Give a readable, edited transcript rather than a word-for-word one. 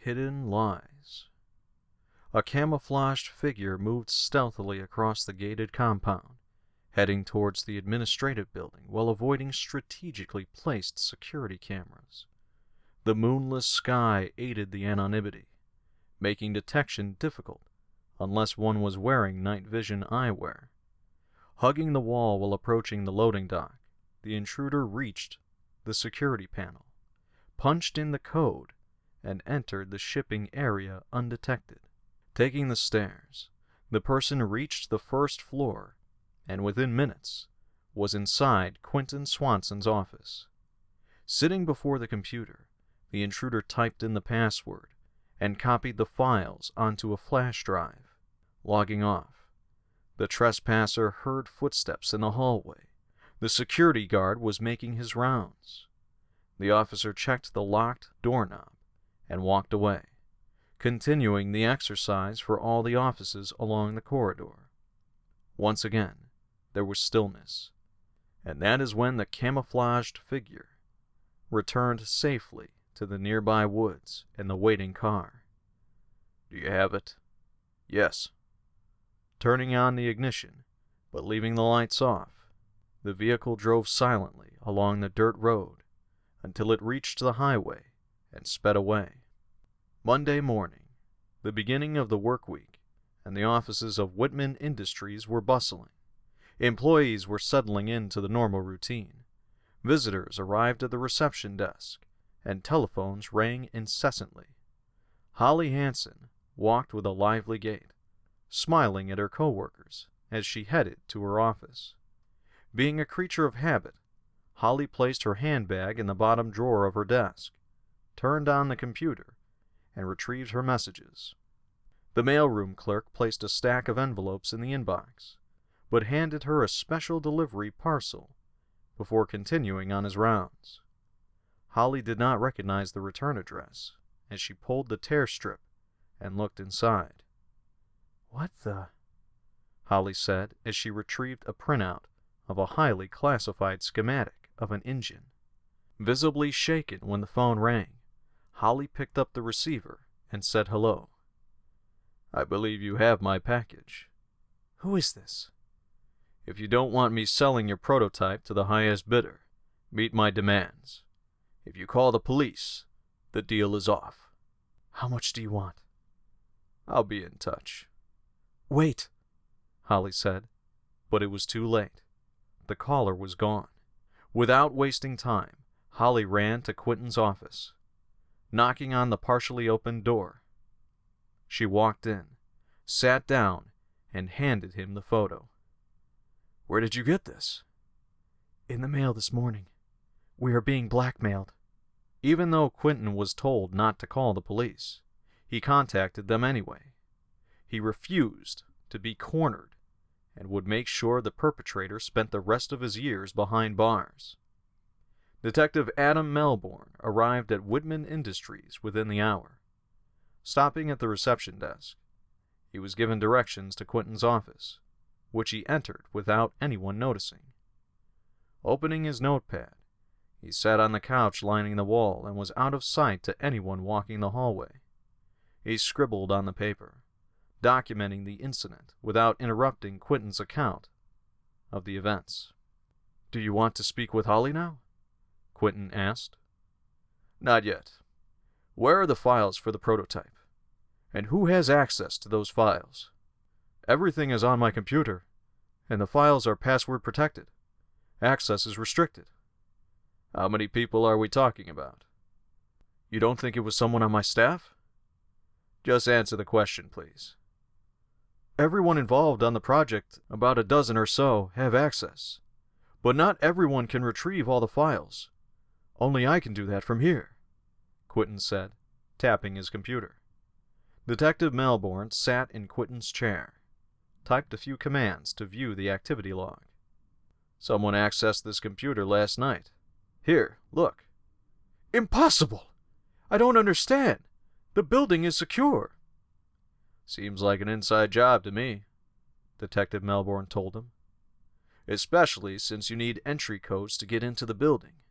Hidden lies. A camouflaged figure moved stealthily across the gated compound, heading towards the administrative building while avoiding strategically placed security cameras. The moonless sky aided the anonymity, making detection difficult unless one was wearing night vision eyewear. Hugging the wall while approaching the loading dock, the intruder reached the security panel, punched in the code, and entered the shipping area undetected. Taking the stairs, the person reached the first floor, and within minutes was inside Quentin Swanson's office. Sitting before the computer, the intruder typed in the password and copied the files onto a flash drive. Logging off, the trespasser heard footsteps in the hallway. The security guard was making his rounds. The officer checked the locked doorknob and walked away, continuing the exercise for all the offices along the corridor. Once again, there was stillness, and that is when the camouflaged figure returned safely to the nearby woods and the waiting car. "Do you have it?" "Yes." Turning on the ignition, but leaving the lights off, the vehicle drove silently along the dirt road until it reached the highway and sped away. Monday morning, the beginning of the work week, and the offices of Whitman Industries were bustling. Employees were settling into the normal routine. Visitors arrived at the reception desk, and telephones rang incessantly. Holly Hansen walked with a lively gait, smiling at her coworkers as she headed to her office. Being a creature of habit, Holly placed her handbag in the bottom drawer of her desk, turned on the computer, and retrieved her messages. The mailroom clerk placed a stack of envelopes in the inbox, but handed her a special delivery parcel before continuing on his rounds. Holly did not recognize the return address as she pulled the tear strip and looked inside. "What the?" Holly said as she retrieved a printout of a highly classified schematic of an engine. Visibly shaken when the phone rang, Holly picked up the receiver and said hello. "I believe you have my package." "Who is this?" "If you don't want me selling your prototype to the highest bidder, meet my demands. If you call the police, the deal is off." "How much do you want?" "I'll be in touch." "Wait," Holly said, but it was too late. The caller was gone. Without wasting time, Holly ran to Quentin's office, knocking on the partially opened door. She walked in, sat down, and handed him the photo. "Where did you get this?" "In the mail this morning. We are being blackmailed." Even though Quentin was told not to call the police, he contacted them anyway. He refused to be cornered and would make sure the perpetrator spent the rest of his years behind bars. Detective Adam Melbourne arrived at Whitman Industries within the hour. Stopping at the reception desk, he was given directions to Quentin's office, which he entered without anyone noticing. Opening his notepad, he sat on the couch lining the wall and was out of sight to anyone walking the hallway. He scribbled on the paper, documenting the incident without interrupting Quentin's account of the events. "Do you want to speak with Holly now?" Quentin asked. "Not yet. Where are the files for the prototype? And who has access to those files?" "Everything is on my computer, and the files are password protected. Access is restricted." "How many people are we talking about?" "You don't think it was someone on my staff?" "Just answer the question, please." "Everyone involved on the project, about a dozen or so, have access. But not everyone can retrieve all the files. Only I can do that from here," Quentin said, tapping his computer. Detective Melbourne sat in Quentin's chair, typed a few commands to view the activity log. "Someone accessed this computer last night. Here, look." "Impossible! I don't understand. The building is secure." "Seems like an inside job to me," Detective Melbourne told him. "Especially since you need entry codes to get into the building.